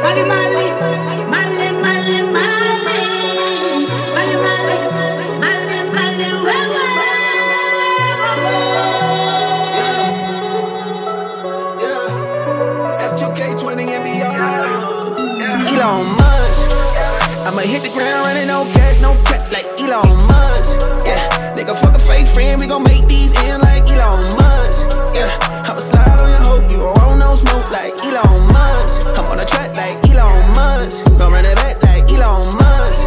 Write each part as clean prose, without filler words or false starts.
Elon Musk. I'ma hit the ground running, no gas, no cut like Elon Musk. Yeah, nigga, fuck a fake friend, we gon' make these end like Elon Musk. Yeah, I'ma slide on your hoe, you gon' roll no smoke like Elon Musk. I'm on a track like Elon Musk, gon' run it back like Elon Musk.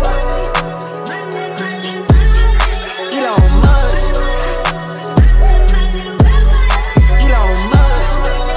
Elon Musk. Elon Musk.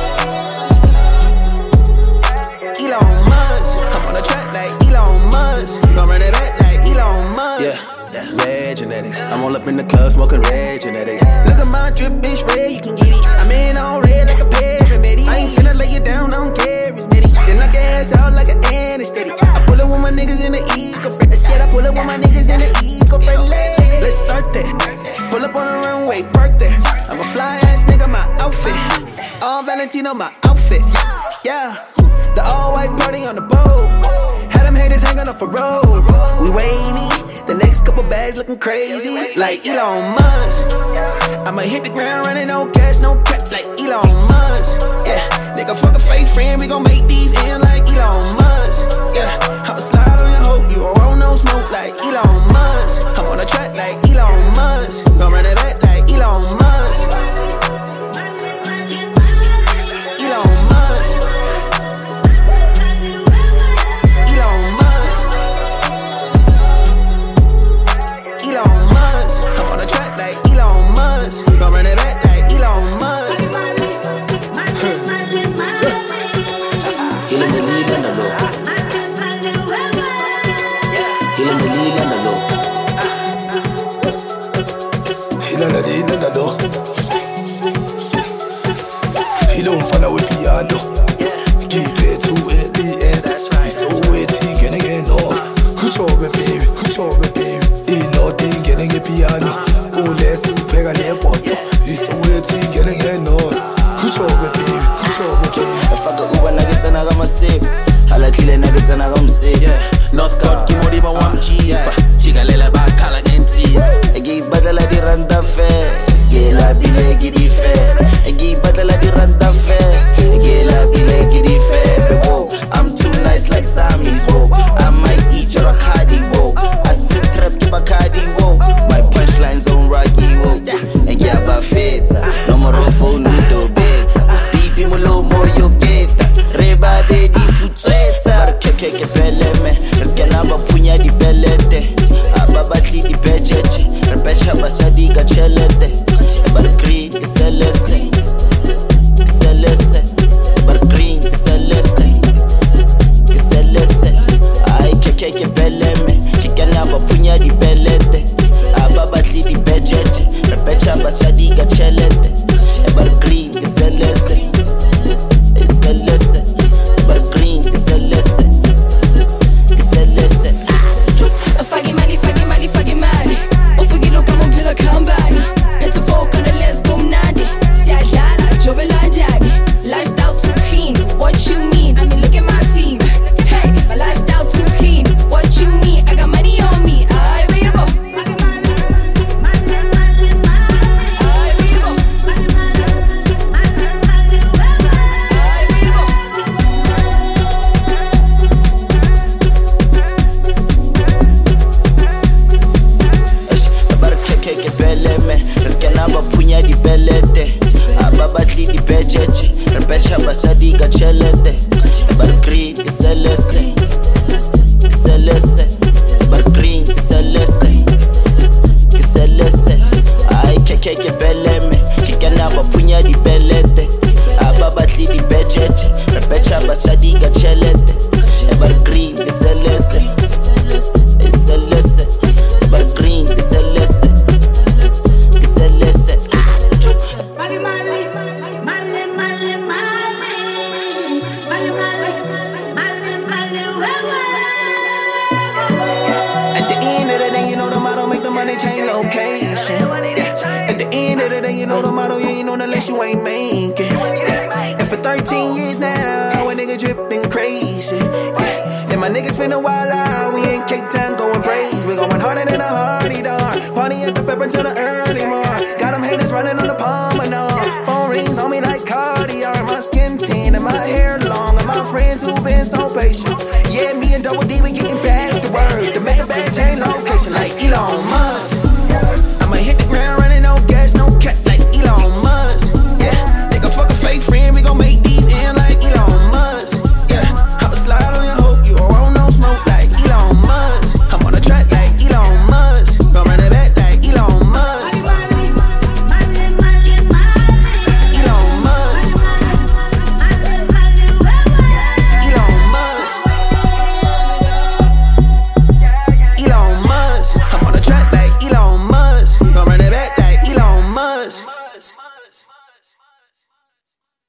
Elon Musk. I'm on a track like Elon Musk, gon' run it back like Elon Musk. Yeah, red genetics. I'm all up in the club smoking red genetics. Look at my drip, bitch, red, you can get it. I'm in all red like a paramedic. I ain't finna lay you down on charismatic. Then knock your ass out like an anesthetic. I pull up with my niggas in the eco-friendly. I said I pull up with my niggas in the eco-friendly. Let's start that. Pull up on the runway, park there. I'm a fly ass nigga, my outfit. All Valentino, my outfit. Yeah, the all white party on the boat. Had them haters hanging off a road. We wavy, the next couple bags looking crazy like Elon Musk. I'ma hit the ground running, no gas, no cut like Elon Musk. Yeah, nigga, fuck a fake friend, we gon' make these end like Elon Musk. Yeah, I'ma slide on your hoe, you gon' roll no smoke like Elon Musk. I'm on a track like Elon Musk, gon' run it back like Elon Musk. Elon Musk. Elon Musk. Elon Musk. I'm on a track like Elon Musk, gon' run it back like Elon Musk. Healing the lead and the low. Healing the lead and the low. Healing the lead and the low. He don't follow with piano. Keep it to it, the end. So it's getting again, no. Who's over, baby? Who's over, baby? Ain't nothing getting a piano. Oh, let's peg a airport. It's so waiting, getting again, no. Who's over, baby? Who's over, baby? If I go Uber, nuggets and I got my sip. I like chile nuggets and I got my sip. North Coast, Kimori, but one cheap. Chigalella, back, color, and tease. I give battle at the randa fair. Get la bile, get the fair. I give battle at the randa fair. Get la bile, get the fair. Whoa, I'm too nice like Sammy's. Whoa, I might eat your Akadi. Whoa, I sit trap, keep a cardi. Whoa, my punchlines on Rocky. Whoa, and get about fit. No more phone, no beta. Pipi mulo mo yo get. Reba baby sutsweta. Keke peleme. Rekenaba punya di belete. Ababatli di pecheche. Repesha basadi ga chelete. But green is a lesson. It's a lesson. But green is a lesson. It's a lesson. Ay keke peleme. Kikanaba punya di belete. Ababatli di pecheche. Repesha basadi ga chelete. But green is a lesson. It's a lesson. But green is a lesson. It's a lesson. Faggy mali. Ufugilo kama mpila kambani. Pet a folk on the let's go nadi. Siyadlala, jobelandadi. Lifestyle too clean, what you mean? I mean look at my team. Hey, my lifestyle too clean, what you mean? I got money on me, I vivo. Di belete, ababatli di pecheche, repesha basadi ga chelete. But green is a lesson, it's a lesson. But green is a lesson, it's a lesson. Ay keke beleme, kikanaba punya di belete, ababatli di pecheche, repesha basadi ga chelete. But green is a lesson, it's a lesson. But green is a lesson, it's a lesson. At the end of the day, you know the motto make the money change location. Yeah. At the end of the day, you know the motto, you ain't on unless you ain't make it. Yeah. And for 13 years now, a nigga dripping crazy. finna wild out. We ain't Cape Town going brave. We going harder than a hardy dog. Party at the pepper till the early morning. Got them haters running on the promenade. Phone rings on me like Cartier. My skin tan and my hair long. And my friends who been so patient. Yeah, me and Double D, we get